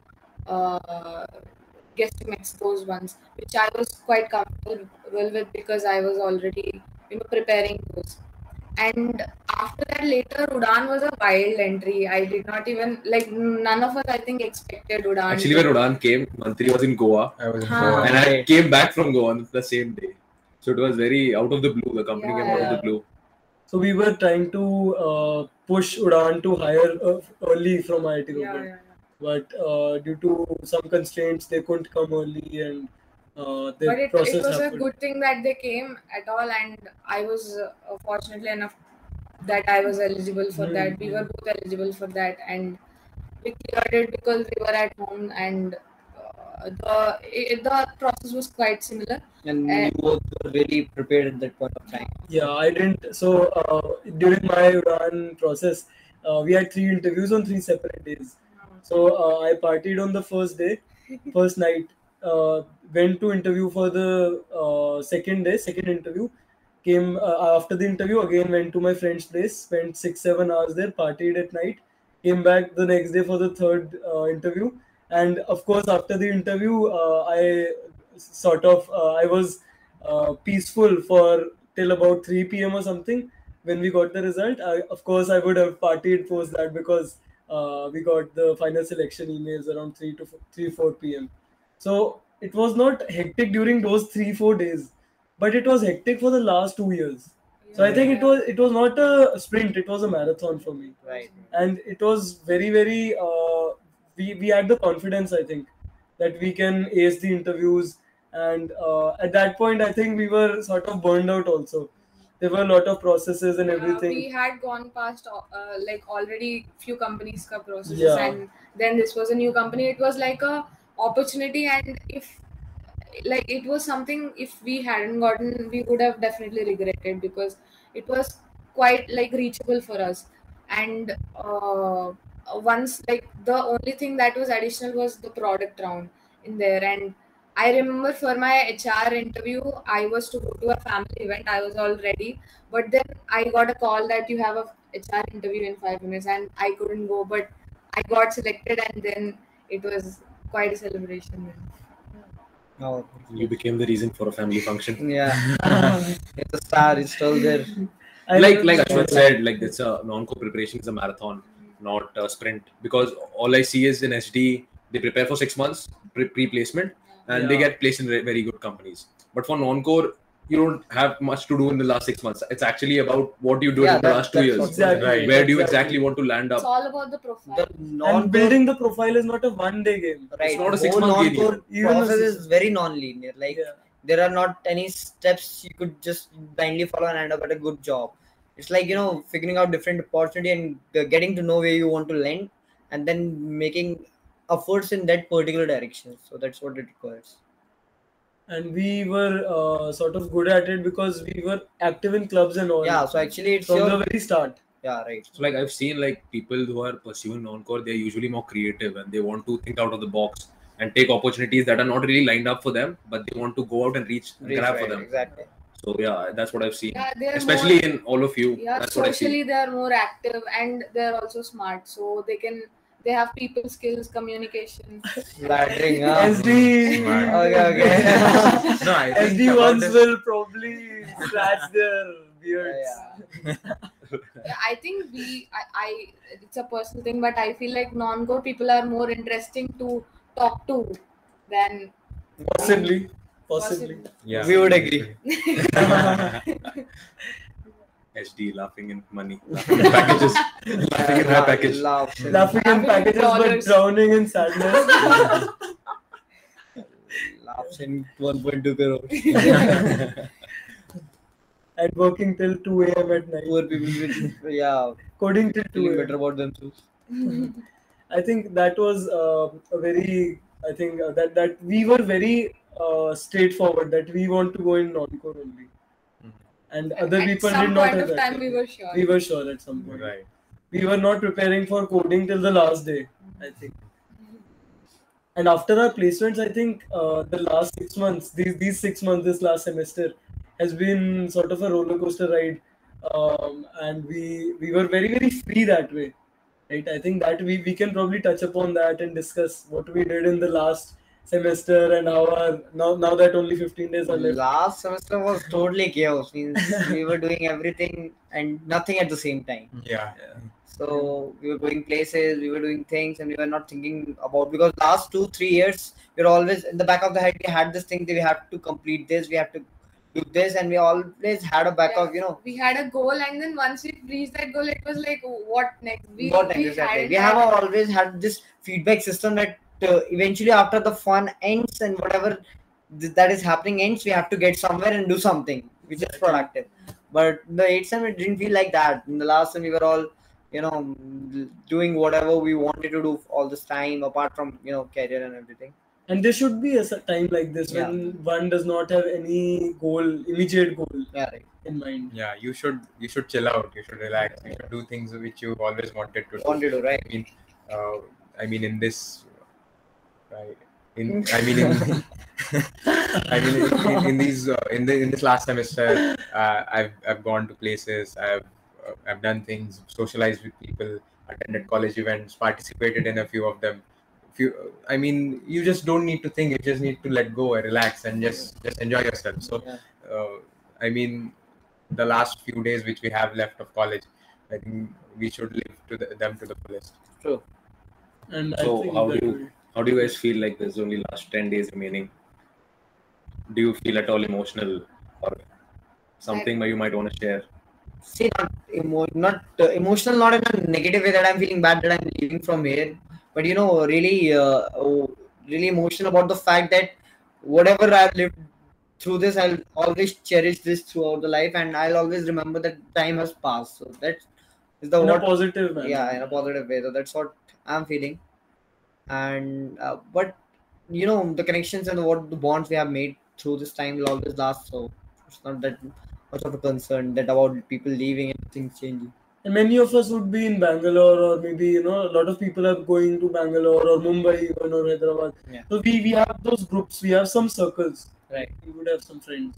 uh, guest Mexico's ones, which I was quite comfortable with because I was already, you know, preparing those. And after that, later Udan was a wild entry. I did not even like none of us, I think, expected Udan. Actually, when Udan came, Mantri was in Goa, I was in Huh. Goa. and I Right. came back from Goa on the same day. So it was very out of the blue. The company came out of the Yeah. blue. So we were trying to uh, push Udan to hire uh, early from I I T Yeah, Roper, yeah, yeah. but uh, due to some constraints, they couldn't come early, and uh, the But it, process it was happened. a good thing that they came at all, and I was uh, fortunately enough that I was eligible for that. We were both eligible for that, and we cleared it because we were at home, and uh, the it, the process was quite similar. And Uh, you both were really prepared at that point of time. Yeah, I didn't. So uh, during my Udan process, uh, we had three interviews on three separate days. So uh, I partied on the first day, first night. Uh, went to interview for the uh, second day, second interview. Came uh, after the interview again. Went to my friend's place. Spent six seven hours there. Partied at night. Came back the next day for the third uh, interview. And of course, after the interview, uh, I sort of uh, I was uh, peaceful for till about three p.m. or something. When we got the result, I, of course, I would have partied post that because uh, we got the final selection emails around three to three four p.m. So it was not hectic during those three four days, but it was hectic for the last two years. So I think it was it was not a sprint; it was a marathon for me, Right. and it was very very. Uh, we we had the confidence, I think, that we can ace the interviews, and uh, at that point, I think we were sort of burned out also. There were a lot of processes and Yeah, everything. we had gone past uh, like already few companies ka processes, Yeah. and then this was a new company. It was like a opportunity, and if like it was something, if we hadn't gotten, we would have definitely regretted because it was quite like reachable for us. And uh, once, like the only thing that was additional was the product round in there. And I remember for my H R interview, I was to go to a family event. I was all ready, but then I got a call that you have a H R interview in five minutes, and I couldn't go. But I got selected, and then it was quite a celebration. Oh, You became the reason for a family function. yeah. It's a star. It's still there. I like remember- like Ashwat said, like it's a non-co preparation is a marathon, not a sprint. Because all I see is in S D they prepare for six months pre- pre-placement and they Yeah. get placed in re- very good companies. But for non-core, you don't have much to do in the last six months. It's actually about what you do Yeah, in the that- last two that's years. what- Exactly. Right. Where do you Exactly. exactly want to land It's up? all about the profile. The And non building the profile is not a one-day game. right. not a the six whole month game non-core even. Even a process six- is very non-linear. Like Yeah. there are not any steps you could just blindly follow and end up at a good job. It's like, you know, figuring out different opportunity and uh, getting to know where you want to land, and then making efforts in that particular direction. So that's what it requires. And we were uh, sort of good at it because we were active in clubs and all. Yeah. So actually, it's from your the very start. yeah, right. So like I've seen like people who are pursuing non-core, they're usually more creative and they want to think out of the box and take opportunities that are not really lined up for them, but they want to go out and reach and Right, grab right, for them. exactly. So yeah, that's what I've seen. Yeah, they're Especially more, in all of you. yeah, That's what I see. socially they're more active, and they're also smart, so they can they have people skills, communication. Flattering. Huh? S D. Smart. Okay, okay. No, I S think D about ones this- will probably scratch their beards. Yeah. Yeah, I think we I, I it's a personal thing, but I feel like non-core people are more interesting to talk to than Possibly. Possibly. Yeah. We would agree. S D laughing in money, laughing in packages, laughing in high package. Laugh. Laughing in Laughing in packages but dollars. drowning in sadness. Laughs in one point two crore. And working till two a.m. at night. Poor people with, yeah, Coding till two feeling a.m. better about themselves. I think that was uh, a very, I think uh, that, that we were very uh, straightforward that we want to go in non-core only. And other at people some did not point have of that. time we were sure. We were sure at some point. Right. We were not preparing for coding till the last day, I think. And after our placements, I think uh, the last six months, these these six months, this last semester, has been sort of a roller coaster ride, um, and we we were very very free that way. right? I think that we, we can probably touch upon that and discuss what we did in the last semester and how our now now that only fifteen days are left. Last semester was totally chaos. Means we were doing everything and nothing at the same time. Yeah. So we were going places, we were doing things, and we were not thinking about, because last two three years we were always in the back of the head. We had this thing that we have to complete this, we have to do this, and we always had a back Yeah. of, you know, We had a goal, and then once we reached that goal, it was like, what next? We, what we exactly. hadn't We have had- always had this feedback system that uh, eventually after the fun ends and whatever th- that is happening ends, we have to get somewhere and do something which is productive. But the eighth sem, it didn't feel like that. In the last sem, we were all, you know, doing whatever we wanted to do all this time, apart from, you know, career and everything. And there should be a s- time like this Yeah. when one does not have any goal, immediate goal Yeah, right. in mind. Yeah, you should you should chill out. You should relax. You should do things which you always wanted to do. Wanted to, right? I mean, uh, I mean in this, right? In I mean in, I mean in, in, in these uh, in the in this last semester, uh, I've I've gone to places. I've uh, I've done things, socialized with people, attended college events, participated in a few of them. Few, I mean, you just don't need to think. You just need to let go and relax and just just enjoy yourself. So, Yeah. uh, I mean, the last few days which we have left of college, I think we should live to the, them to the fullest. True. And So I think how do that you will- how do you guys feel like there's only last ten days remaining? Do you feel at all emotional or something that you might want to share? See, not emo- not uh, emotional, not in a negative way that I'm feeling bad that I'm leaving from here, but you know, really, uh, oh, really emotional about the fact that whatever I've lived through this, I'll always cherish this throughout the life, and I'll always remember that time has passed. So that is the in a what, positive manner. yeah, in a positive way. So that's what I'm feeling, and uh, but you know, the connections and what the bonds we have made through this time will always last. So it's not that much of a concern that about people leaving and things changing. And many of us would be in Bangalore, or maybe, you know, a lot of people are going to Bangalore or Mumbai even, or Hyderabad. Yeah. So we, we have those groups, we have some circles. Right. We would have some friends.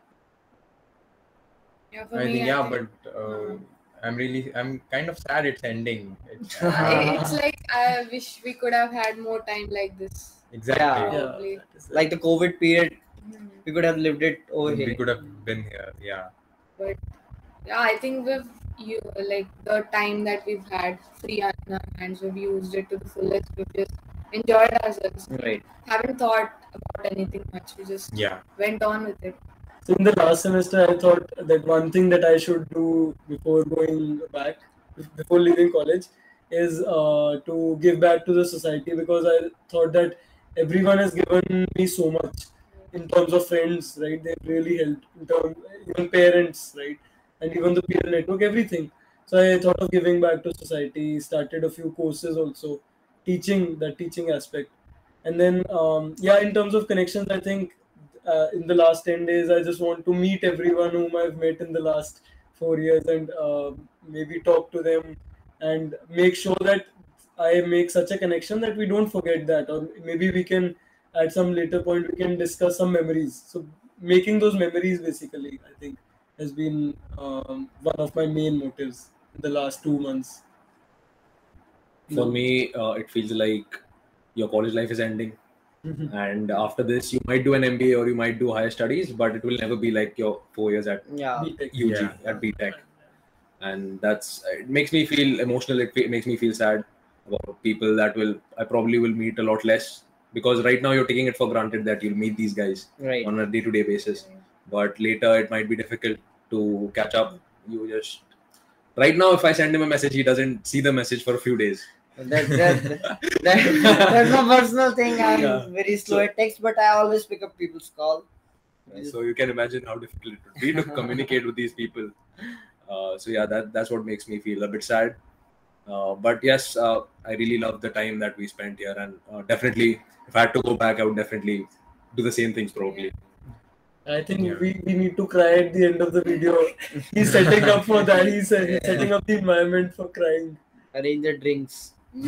Yeah, for I me, think yeah, think- but uh, I'm really I'm kind of sad it's ending. It's, I- it's like I wish we could have had more time like this. exactly. Yeah. Yeah. Probably. that is it. Like the COVID period, Mhm. we could have lived it over We here. could have been here. Yeah. But yeah, I think we've you like the time that we've had free on our hands, we've used it to the fullest. We've just enjoyed ourselves. Right. Haven't thought about anything much. We just Yeah. went on with it. So in the last semester, I thought that one thing that I should do before going back, before leaving college, is uh, to give back to the society, because I thought that everyone has given me so much in terms of friends, right? They've really helped in terms, even parents, right? And even the peer network, everything. So I thought of giving back to society, started a few courses also, teaching, that teaching aspect. And then, um, yeah, in terms of connections, I think uh, in the last ten days, I just want to meet everyone whom I've met in the last four years and uh, maybe talk to them and make sure that I make such a connection that we don't forget that, or maybe we can, at some later point, we can discuss some memories. So making those memories, basically, I think, has been um, one of my main motives in the last two months. For me, uh, it feels like your college life is ending, and after this, you might do an M B A or you might do higher studies, but it will never be like your four years at Yeah. B Tech. U G, Yeah. at B Tech, and that's it makes me feel emotional. It fe- makes me feel sad about people that will I probably will meet a lot less, because right now you're taking it for granted that you'll meet these guys Right. on a day-to-day basis, but later it might be difficult to catch up. You just right now, if I send him a message, he doesn't see the message for a few days. That, that, that, that's a personal thing. I'm Yeah. very slow So- at text, but I always pick up people's call. So you can imagine how difficult it would be to communicate with these people. Uh, so yeah, that that's what makes me feel a bit sad. Uh, but yes, uh, I really love the time that we spent here, and uh, definitely, if I had to go back, I would definitely do the same things probably. I think Yeah. we, we need to cry at the end of the video. He's setting up for that. He's, uh, he's setting up the environment for crying. Arrange the drinks.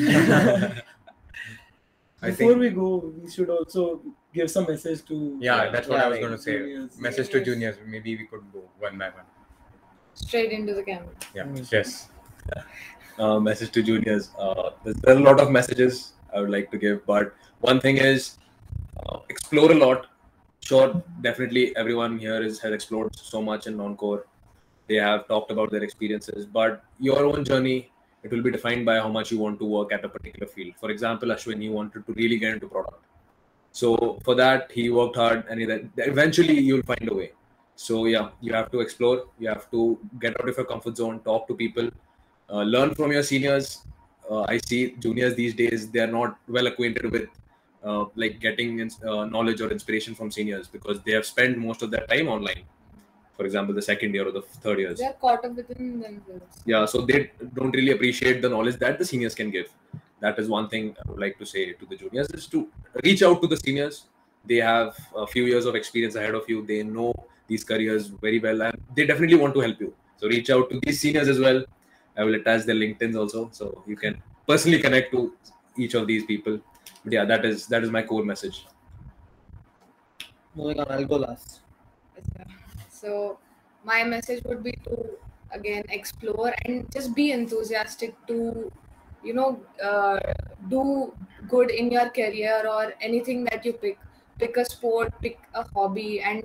I Before think we go, we should also give some message to yeah, that's what Yeah, I was like going to say. juniors. Message to juniors. Maybe we could go one by one. Straight into the camera. Yeah. Mm. Yes. uh, message to juniors. Uh, there's, there are a lot of messages I would like to give, but one thing is uh, explore a lot. Sure, definitely everyone here is, has explored so much in non-core. They have talked about their experiences, but your own journey, it will be defined by how much you want to work at a particular field. For example, Ashwin, he wanted to really get into product. So for that, he worked hard, and he, eventually you'll find a way. So yeah, you have to explore. You have to get out of your comfort zone, talk to people, uh, learn from your seniors. Uh, I see juniors these days, they are not well acquainted with uh, like getting ins- uh, knowledge or inspiration from seniors because they have spent most of their time online. For example, the second year or the third years. They're caught up within themselves. Yeah, so they don't really appreciate the knowledge that the seniors can give. That is one thing I would like to say to the juniors is to reach out to the seniors. They have a few years of experience ahead of you. They know these careers very well, and they definitely want to help you. So reach out to these seniors as well. I will attach their LinkedIns also, so you can personally connect to each of these people. But yeah, that is that is my core message. Moving on, I'll go last. So my message would be to again explore and just be enthusiastic to, you know, uh, do good in your career or anything that you pick. Pick a sport, pick a hobby, and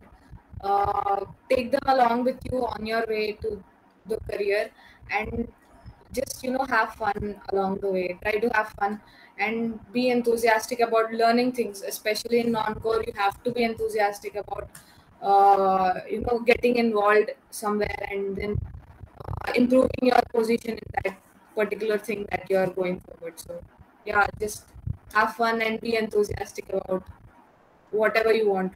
uh, take them along with you on your way to the career, and just, you know, have fun along the way. Try to have fun and be enthusiastic about learning things, especially in non-core. You have to be enthusiastic about uh, you know, getting involved somewhere and then uh, improving your position in that particular thing that you are going forward. So yeah, just have fun and be enthusiastic about whatever you want to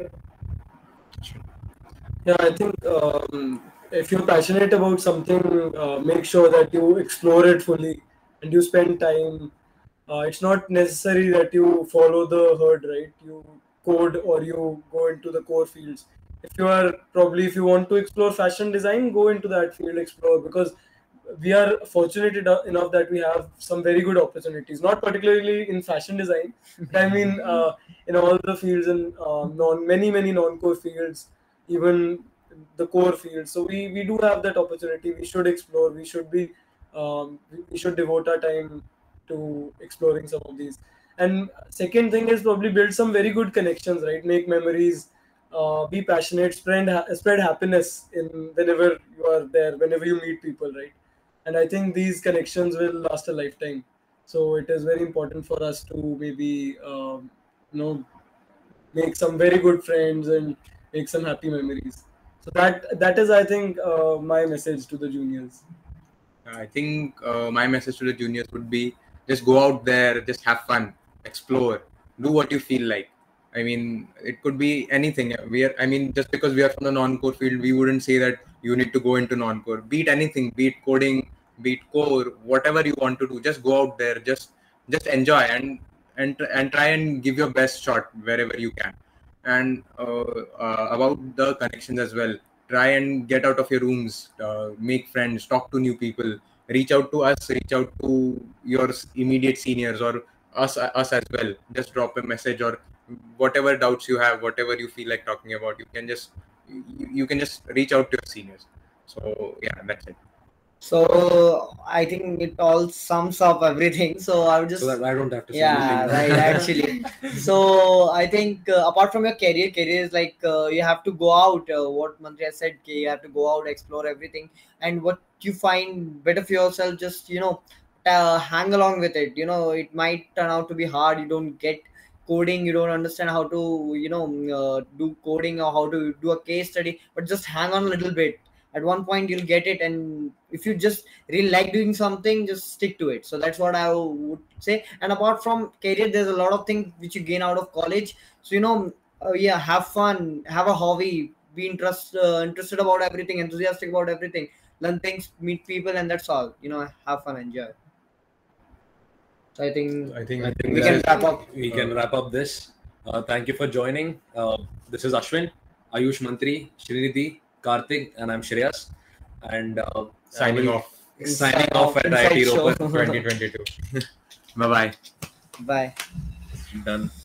do. Yeah, I think um, if you're passionate about something, uh, make sure that you explore it fully and you spend time. Uh, it's not necessary that you follow the herd, right? You code or you go into the core fields. If you are probably, if you want to explore fashion design, go into that field, explore, because we are fortunate eno- enough that we have some very good opportunities, not particularly in fashion design, but I mean uh, in all the fields and uh, non many many non-core fields, even the core fields. So we we do have that opportunity. We should explore. We should be um, we, we should devote our time to exploring some of these. And second thing is probably build some very good connections, right? Make memories. Uh, be passionate, spread ha- spread happiness in whenever you are there, whenever you meet people, right? And I think these connections will last a lifetime. So it is very important for us to maybe um, you know make some very good friends and make some happy memories. So that that is, I think, uh, my message to the juniors. I think uh, my message to the juniors would be just go out there, just have fun, explore, do what you feel like. I mean, it could be anything. We are, I mean, just because we are from the non-core field, we wouldn't say that you need to go into non-core. Be it anything, be it coding, be it core, whatever you want to do, just go out there, just just enjoy and and and try and give your best shot wherever you can. And uh, uh, about the connections as well, try and get out of your rooms, uh, make friends, talk to new people, reach out to us, reach out to your immediate seniors or us us as well. Just drop a message or whatever doubts you have, whatever you feel like talking about, you can just you, you can just reach out to your seniors. So yeah, that's it. So I think it all sums up everything. So I would just So that I don't have to say yeah, anything. right, actually. So I think uh, apart from your career, career is like uh, you have to go out. Uh, what Mantri has said, okay, you have to go out, explore everything, and what you find better for yourself, just you know, uh, hang along with it. You know, it might turn out to be hard. You don't get coding, you don't understand how to you know uh, do coding or how to do a case study, but just hang on a little bit. At one point, you'll get it, and if you just really like doing something, just stick to it. So that's what I would say. And apart from career, there's a lot of things which you gain out of college. So you know, uh, yeah, have fun, have a hobby, be interest, uh, interested about everything, enthusiastic about everything, learn things, meet people, and that's all. You know, have fun, enjoy. So I think I think I think we that can is- wrap up. we can wrap up this. Uh, thank you for joining. Uh, this is Ashwin, Ayush Mantri, Srinidhi, Karthik, and I'm Shreyas. And uh, Signing I will- off Signing off at I I T Inside Roper show. twenty twenty-two. Bye bye. Bye. Done.